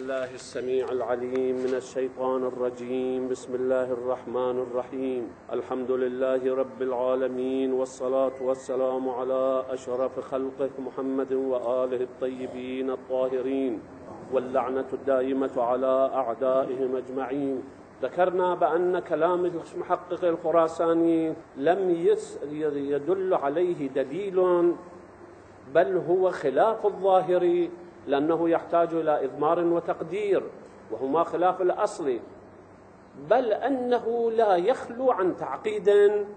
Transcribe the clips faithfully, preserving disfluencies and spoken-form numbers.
بالله السميع العليم من الشيطان الرجيم. بسم الله الرحمن الرحيم. الحمد لله رب العالمين، والصلاة والسلام على أشرف خلقه محمد وآله الطيبين الطاهرين، واللعنة الدائمة على أعدائهم أجمعين. ذكرنا بأن كلام المحقق الخراساني لم يدل عليه دليل، بل هو خلاف الظاهر، لأنه يحتاج إلى إضمار وتقدير، وهما خلاف الأصل، بل أنه لا يخلو عن تعقيد،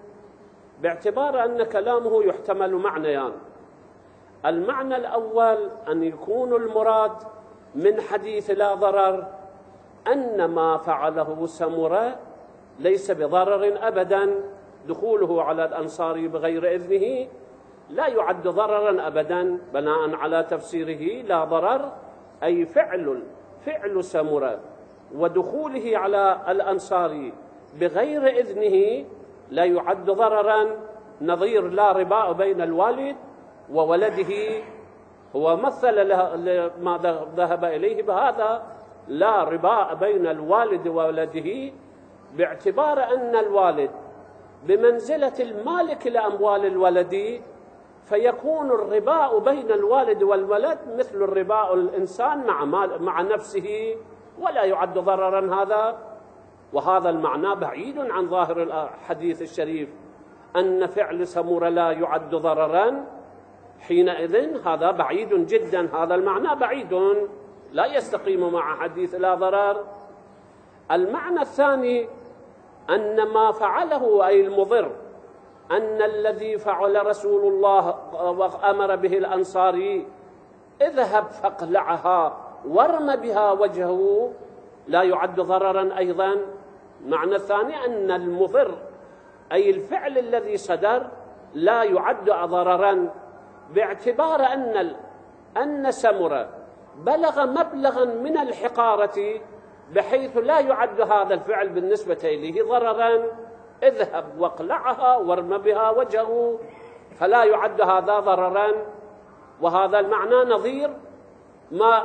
باعتبار أن كلامه يحتمل معنيان. المعنى الأول أن يكون المراد من حديث لا ضرر أن ما فعله سمرة ليس بضرر أبدا، دخوله على الأنصاري بغير إذنه لا يعد ضررا أبدا، بناء على تفسيره لا ضرر أي فعل فعل سمرة ودخوله على الأنصاري بغير إذنه لا يعد ضررا، نظير لا رباء بين الوالد وولده. هو مثل ما ذهب إليه بهذا، لا رباء بين الوالد وولده، باعتبار أن الوالد بمنزلة المالك لأموال الولد، فيكون الرباء بين الوالد والولد مثل الرباء الإنسان مع, مع نفسه، ولا يعد ضررا هذا. وهذا المعنى بعيد عن ظاهر الحديث الشريف، أن فعل سمرة لا يعد ضررا، حينئذ هذا بعيد جدا، هذا المعنى بعيد لا يستقيم مع حديث لا ضرر. المعنى الثاني أن ما فعله أي المضر، أن الذي فعل رسول الله وأمر به الأنصاري اذهب فاقلعها وارم بها وجهه لا يعد ضررا أيضا. معنى الثاني أن المضر أي الفعل الذي صدر لا يعد ضررا، باعتبار أن أن سمرة بلغ مبلغا من الحقارة بحيث لا يعد هذا الفعل بالنسبة إليه ضررا، اذهب واقلعها وارم بها وجهه، فلا يعد هذا ضررا. وهذا المعنى نظير ما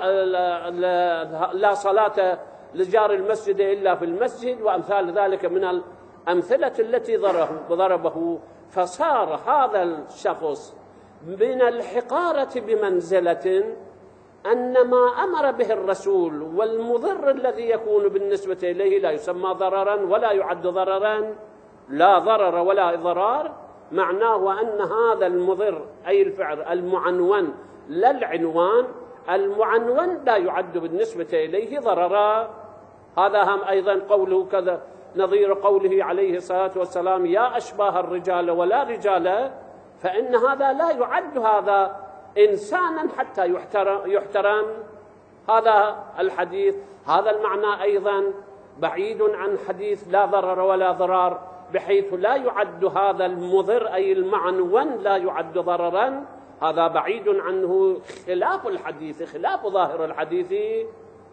لا صلاة لجار المسجد إلا في المسجد، وأمثال ذلك من الأمثلة التي ضربه. فصار هذا الشخص من الحقارة بمنزلة أن ما أمر به الرسول والمضر الذي يكون بالنسبة إليه لا يسمى ضررا ولا يعد ضررا، لا ضرر ولا إضرار. معناه أن هذا المضر أي الفعل المعنون لا العنوان، المعنون لا يعد بالنسبة إليه ضررا. هذا هم أيضا قوله كذا، نظير قوله عليه الصلاة والسلام يا أشباه الرجال ولا رجال، فإن هذا لا يعد هذا إنسانا حتى يحترم, يحترم. هذا الحديث، هذا المعنى أيضا بعيد عن حديث لا ضرر ولا ضرار، بحيث لا يعد هذا المضر أي المعنون لا يعد ضررا، هذا بعيد عنه، خلاف الحديث، خلاف ظاهر الحديث.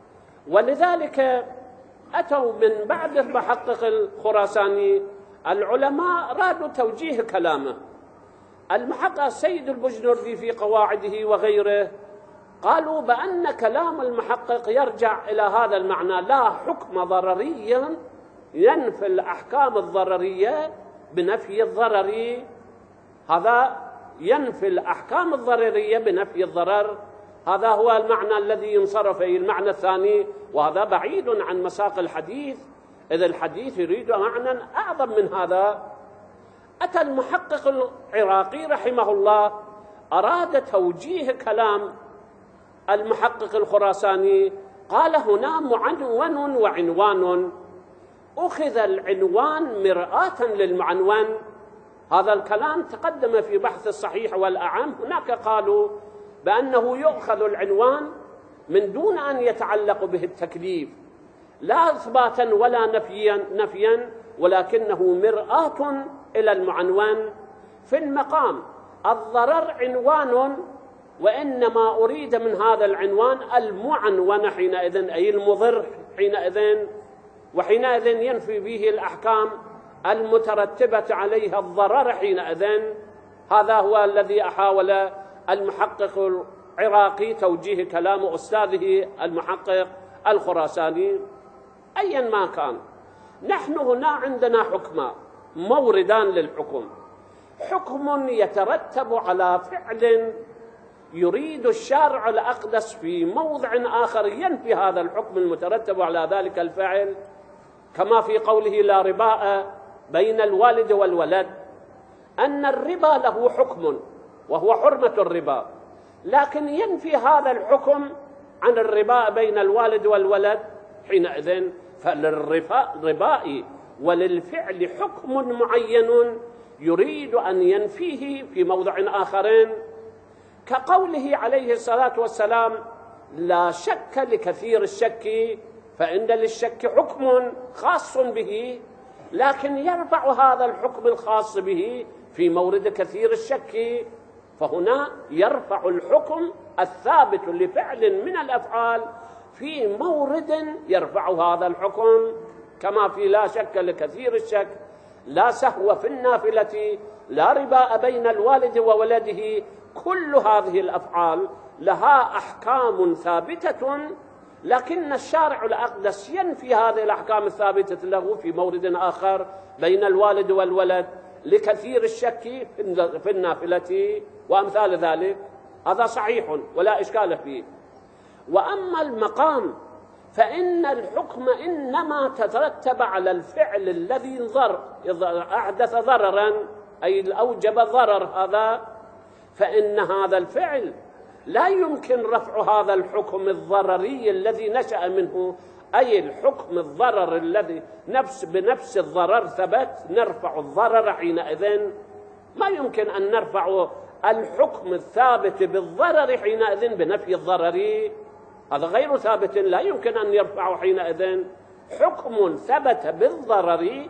ولذلك أتوا من بعد المحقق الخراساني العلماء رادوا توجيه كلامه. المحقق السيد البجنردي في قواعده وغيره قالوا بأن كلام المحقق يرجع إلى هذا المعنى، لا حكم ضرريا ينفي الأحكام الضررية بنفي الضرر، هذا ينفي الأحكام الضررية بنفي الضرر، هذا هو المعنى الذي ينصرف إليه. المعنى الثاني، وهذا بعيد عن مساق الحديث، إذا الحديث يريد معنى أعظم من هذا. أتى المحقق العراقي رحمه الله أراد توجيه كلام المحقق الخراساني، قال هنا معنون وعنوان، أخذ العنوان مرآة للمعنون. هذا الكلام تقدم في بحث الصحيح والأعم، هناك قالوا بأنه يؤخذ العنوان من دون أن يتعلق به التكليف، لا إثباتا ولا نفيا, نفيا ولكنه مرآة إلى المعنون. في المقام الضرر عنوان، وإنما أريد من هذا العنوان المعنون حينئذ أي المضر حينئذ، وحينئذ ينفي به الأحكام المترتبة عليها الضرر حينئذ. هذا هو الذي حاول المحقق العراقي توجيه كلام أستاذه المحقق الخراساني أيا ما كان. نحن هنا عندنا حكما موردان للحكم: حكم يترتب على فعل يريد الشارع الأقدس في موضع آخر ينفي هذا الحكم المترتب على ذلك الفعل، كما في قوله: لا رباء بين الوالد والولد، أن الربا له حكم وهو حرمة الربا، لكن ينفي هذا الحكم عن الرباء بين الوالد والولد. حينئذ فللرباء وللفعل حكم معين يريد أن ينفيه في موضع آخر، كقوله عليه الصلاة والسلام: لا شك لكثير الشك فإن للشك حكم خاص به، لكن يرفع هذا الحكم الخاص به في مورد كثير الشك، فهنا يرفع الحكم الثابت لفعل من الأفعال في مورد يرفع هذا الحكم، كما في لا شك لكثير الشك، لا سهو في النافلة، لا رباء بين الوالد وولده. كل هذه الأفعال لها أحكام ثابتة، لكن الشارع الأقدس ينفي هذه الأحكام الثابتة له في مورد آخر بين الوالد والولد لكثير الشك في النافلة وأمثال ذلك. هذا صحيح ولا إشكال فيه. وأما المقام فإن الحكم إنما تترتب على الفعل الذي ضر أحدث ضررا، أي أوجب ضرر هذا، فإن هذا الفعل لا يمكن رفع هذا الحكم الضرري الذي نشأ منه، أي الحكم الضرر الذي نفس بنفس الضرر ثبت، نرفع الضرر حينئذ. ما يمكن أن نرفع الحكم الثابت بالضرر حينئذ بنفي الضرر، هذا غير ثابت، لا يمكن أن يرفع حينئذ. حكم ثبت بالضرر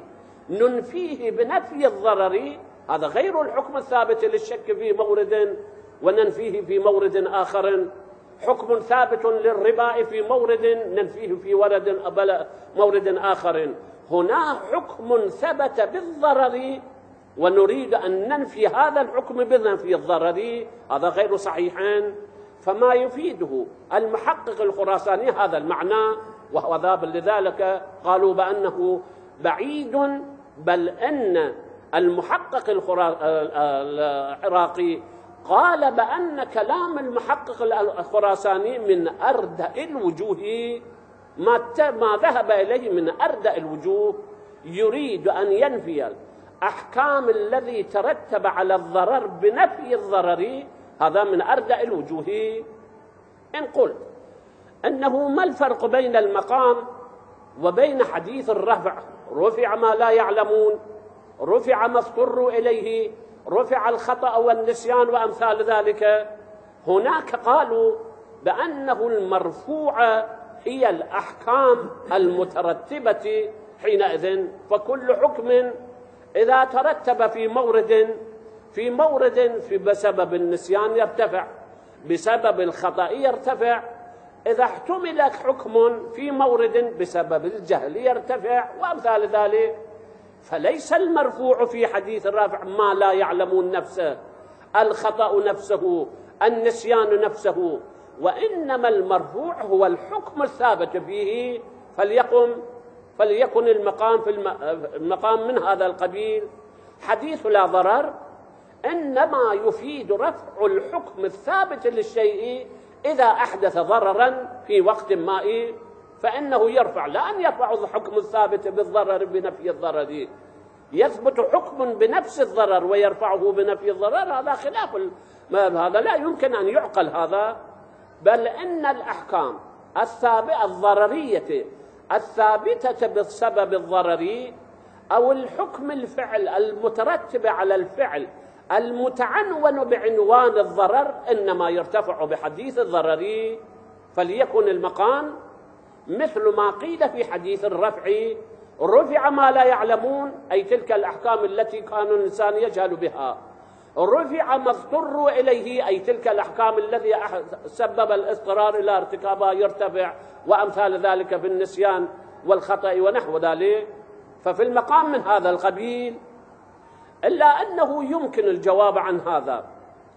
ننفيه بنفي الضرر، هذا غير الحكم الثابت للشك في مورد وننفيه في مورد آخر. حكم ثابت للربا في مورد ننفيه في ورد مورد آخر. هنا حكم ثبت بالضرر ونريد أن ننفي هذا الحكم بنفي الضرر، هذا غير صحيحين. فما يفيده المحقق الخراساني هذا المعنى، وهو ذاب لذلك قالوا بأنه بعيد، بل أن المحقق العراقي قال بأن كلام المحقق الخراساني من أردأ الوجوه، ما ذهب إليه من أردأ الوجوه، يريد أن ينفي الأحكام الذي ترتب على الضرر بنفي الضرر، هذا من أردأ الوجوه. إن قلت أنه ما الفرق بين المقام وبين حديث الرفع: رفع ما لا يعلمون، رفع ما اضطروا إليه، رفع الخطأ والنسيان وأمثال ذلك. هناك قالوا بأنه المرفوع هي الأحكام المترتبة حينئذ، فكل حكم إذا ترتب في مورد في مورد في بسبب النسيان يرتفع، بسبب الخطأ يرتفع، إذا احتمل حكم في مورد بسبب الجهل يرتفع وأمثال ذلك. فليس المرفوع في حديث الرافع ما لا يعلمون نفسه، الخطأ نفسه، النسيان نفسه، وإنما المرفوع هو الحكم الثابت فيه. فليقم فليكن المقام في المقام من هذا القبيل. حديث لا ضرر إنما يفيد رفع الحكم الثابت للشيء إذا أحدث ضررا في وقت ما، فإنه يرفع، لا أن يرفع الحكم الثابت بالضرر بنفي الضرر. يثبت حكم بنفس الضرر ويرفعه بنفي الضرر، هذا خلاف هذا، لا يمكن أن يعقل هذا. بل إن الأحكام الثابتة الضررية الثابتة بسبب الضرر أو الحكم الفعل المترتب على الفعل المتعنون بعنوان الضرر إنما يرتفع بحديث الضرر. فليكن المقام مثل ما قيل في حديث الرفع: رفع ما لا يعلمون، أي تلك الأحكام التي كان الإنسان يجهل بها، رفع ما اضطروا إليه، أي تلك الأحكام التي سبب الاضطرار إلى ارتكابها يرتفع، وأمثال ذلك في النسيان والخطأ ونحو ذلك. ففي المقام من هذا القبيل، إلا أنه يمكن الجواب عن هذا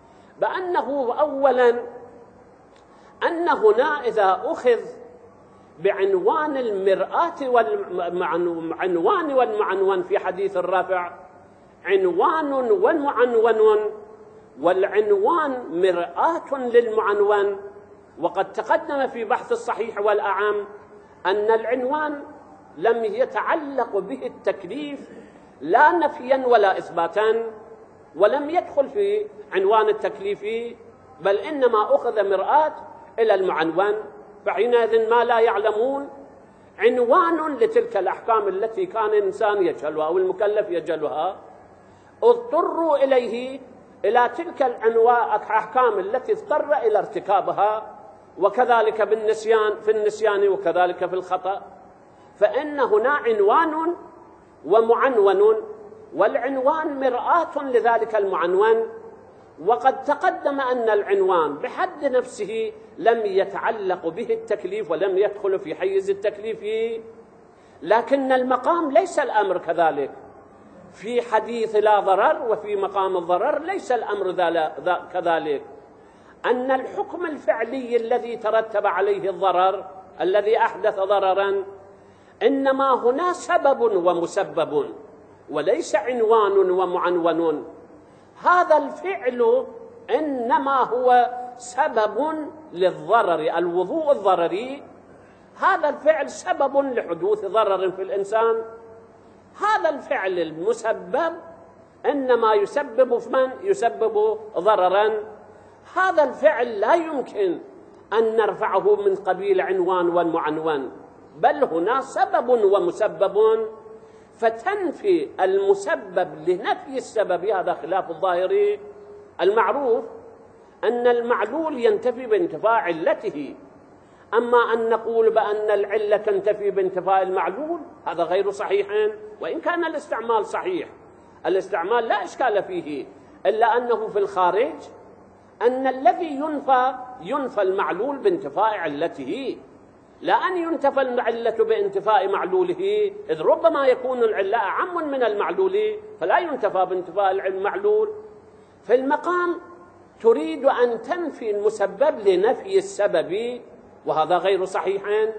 بأنه أولا أن هنا إذا أخذ بعنوان المرآة والعنوان والمعنون في حديث الرافع عنوان ومعنون، والعنوان مرآة للمعنون. وقد تقدم في بحث الصحيح والأعم أن العنوان لم يتعلق به التكليف لا نفيا ولا إثباتا، ولم يدخل في عنوان التكليف، بل إنما أخذ مرآة إلى المعنون. فحينئذ ما لا يعلمون عنوان لتلك الأحكام التي كان الإنسان يجهلها أو المكلف يجهلها، اضطروا إليه إلى تلك الأحكام التي اضطر إلى ارتكابها، وكذلك بالنسيان في النسيان وكذلك في الخطأ. فإن هنا عنوان ومعنون، والعنوان مرآة لذلك المعنون. وقد تقدم أن العنوان بحد نفسه لم يتعلق به التكليف ولم يدخل في حيز التكليف، لكن المقام ليس الأمر كذلك. في حديث لا ضرر وفي مقام الضرر ليس الأمر كذلك، أن الحكم الفعلي الذي ترتب عليه الضرر الذي أحدث ضررا إنما هنا سبب ومسبب وليس عنوان ومعنون. هذا الفعل إنما هو سبب للضرر، الوضوء الضرري هذا الفعل سبب لحدوث ضرر في الإنسان. هذا الفعل المسبب إنما يسبب من يسبب ضررا. هذا الفعل لا يمكن أن نرفعه من قبيل عنوان والمعنون، بل هنا سبب ومسبب، فتنفي المسبب لنفي السبب. هذا خلاف الظاهري. المعروف أن المعلول ينتفي بانتفاء علته، أما أن نقول بأن العلة تنتفي بانتفاء المعلول هذا غير صحيح، وإن كان الاستعمال صحيح. الاستعمال لا إشكال فيه، إلا أنه في الخارج أن الذي ينفى ينفى المعلول بانتفاء علته، لا أن ينتفى العلة بانتفاء معلوله، إذ ربما يكون العلة أعم من المعلول فلا ينتفى بانتفاء المعلول. في المقام تريد أن تنفي المسبب لنفي السبب، وهذا غير صحيح.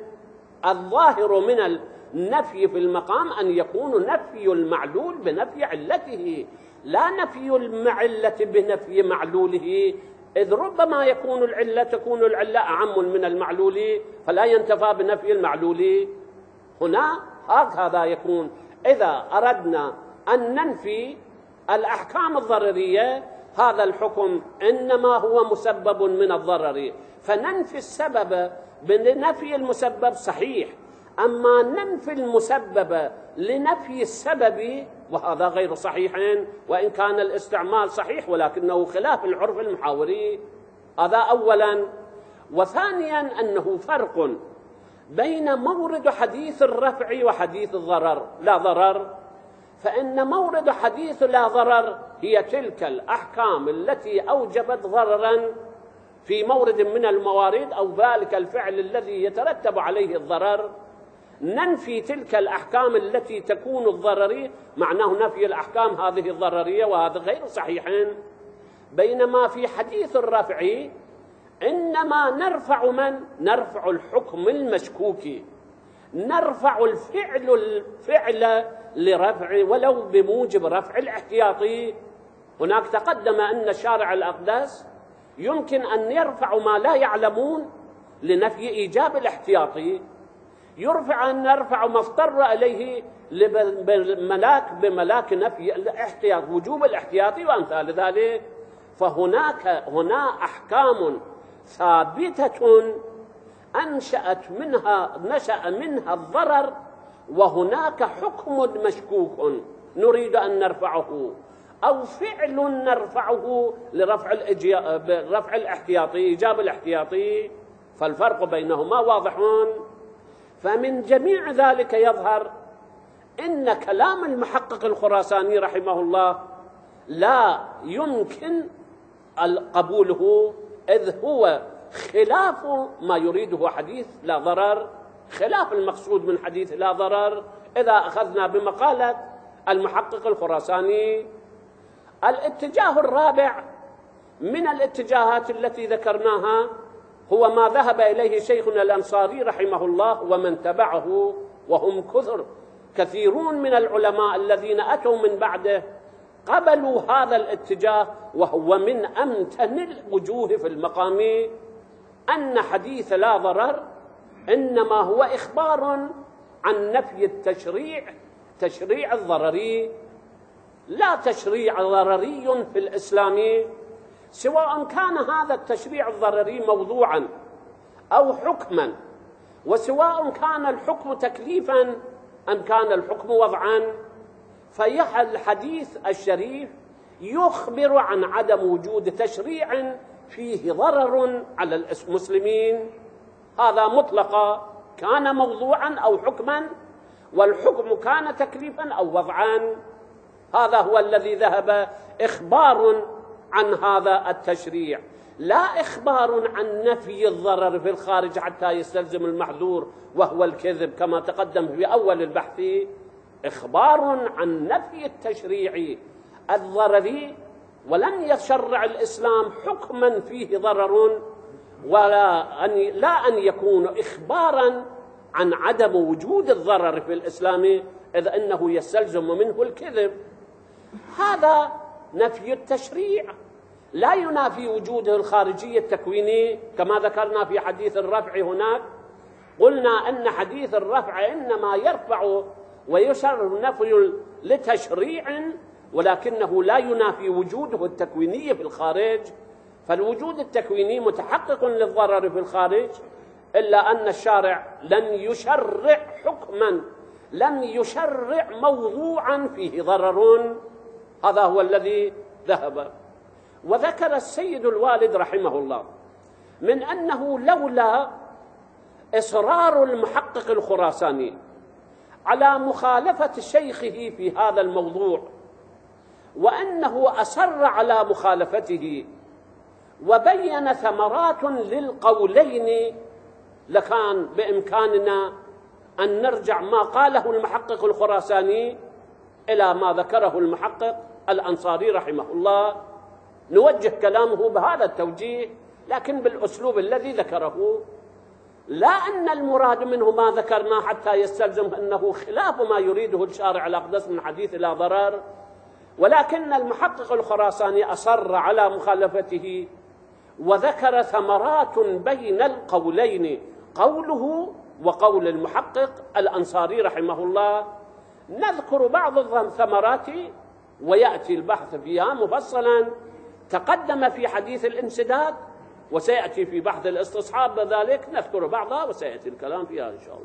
الظاهر من النفي في المقام أن يكون نفي المعلول بنفي علته، لا نفي العلة بنفي معلوله، إذ ربما يكون العلة تكون العلة أعم من المعلول فلا ينتفى بنفي المعلول. هنا هكذا يكون. إذا أردنا أن ننفي الأحكام الضررية هذا الحكم إنما هو مسبب من الضرر، فننفي السبب بنفي المسبب صحيح، أما ننفي المسبب لنفي السبب وهذا غير صحيح، وإن كان الاستعمال صحيح ولكنه خلاف العرف المحاوري. هذا أولا. وثانيا أنه فرق بين مورد حديث الرفع وحديث الضرر لا ضرر. فإن مورد حديث لا ضرر هي تلك الأحكام التي أوجبت ضررا في مورد من الموارد أو ذلك الفعل الذي يترتب عليه الضرر. ننفي تلك الأحكام التي تكون الضررية، معناه نفي الأحكام هذه الضررية، وهذا غير صحيح. بينما في حديث الرفع إنما نرفع من نرفع الحكم المشكوك، نرفع الفعل الفعل لرفع ولو بموجب رفع الاحتياطي. هناك تقدم أن الشارع الأقدس يمكن أن يرفع ما لا يعلمون لنفي إيجاب الاحتياطي، يرفع أن نرفع ما اضطر إليه بالملاك بملاك نفي الاحتياط وجوب الاحتياطي وأمثال ذلك. فهناك هنا أحكام ثابتة أنشأت منها نشأ منها الضرر، وهناك حكم مشكوك نريد أن نرفعه، أو فعل نرفعه لرفع رفع الاحتياطي إيجاب الاحتياطي. فالفرق بينهما واضح. فمن جميع ذلك يظهر إن كلام المحقق الخراساني رحمه الله لا يمكن قبوله، إذ هو خلاف ما يريده حديث لا ضرر، خلاف المقصود من حديث لا ضرر إذا أخذنا بمقالة المحقق الخراساني. الاتجاه الرابع من الاتجاهات التي ذكرناها هو ما ذهب إليه شيخنا الأنصاري رحمه الله ومن تبعه، وهم كثر كثيرون من العلماء الذين أتوا من بعده قبلوا هذا الاتجاه. وهو من أمتن الوجوه في المقام أن حديث لا ضرر إنما هو إخبار عن نفي التشريع، تشريع الضرري، لا تشريع ضرري في الإسلام، سواء كان هذا التشريع الضرري موضوعا أو حكما، وسواء كان الحكم تكليفا أم كان الحكم وضعا. فالحديث الشريف يخبر عن عدم وجود تشريع فيه ضرر على المسلمين، هذا مطلقا كان موضوعا أو حكما، والحكم كان تكليفا أو وضعا. هذا هو الذي ذهب إخبار عن هذا التشريع، لا إخبار عن نفي الضرر في الخارج حتى يستلزم المحذور وهو الكذب كما تقدم في أول البحث. إخبار عن نفي التشريع الضرري، ولم يشرع الإسلام حكما فيه ضرر، ولا أن لا أن يكون إخبارا عن عدم وجود الضرر في الإسلام، إذ أنه يستلزم منه الكذب. هذا نفي التشريع، لا ينافي وجوده الخارجي التكويني كما ذكرنا في حديث الرفع. هناك قلنا أن حديث الرفع إنما يرفع ويشرع نفي لتشريع، ولكنه لا ينافي وجوده التكويني في الخارج. فالوجود التكويني متحقق للضرر في الخارج، إلا أن الشارع لن يشرع حكما، لم يشرع موضوعا فيه ضرر. هذا هو الذي ذهب. وذكر السيد الوالد رحمه الله من أنه لولا إصرار المحقق الخراساني على مخالفة شيخه في هذا الموضوع، وأنه أصر على مخالفته وبين ثمرات للقولين، لكان بإمكاننا أن نرجع ما قاله المحقق الخراساني إلى ما ذكره المحقق الأنصاري رحمه الله، نوجه كلامه بهذا التوجيه لكن بالأسلوب الذي ذكره، لا أن المراد منه ما ذكرنا حتى يستلزم أنه خلاف ما يريده الشارع الأقدس من حديث لا ضرر، ولكن المحقق الخراساني أصر على مخالفته وذكر ثمرات بين القولين، قوله وقول المحقق الأنصاري رحمه الله. نذكر بعض الثمرات ويأتي البحث فيها مفصلا، تقدم في حديث الانسداد وسيأتي في بحث الاستصحاب، ذلك نذكر بعضها وسيأتي الكلام فيها إن شاء الله.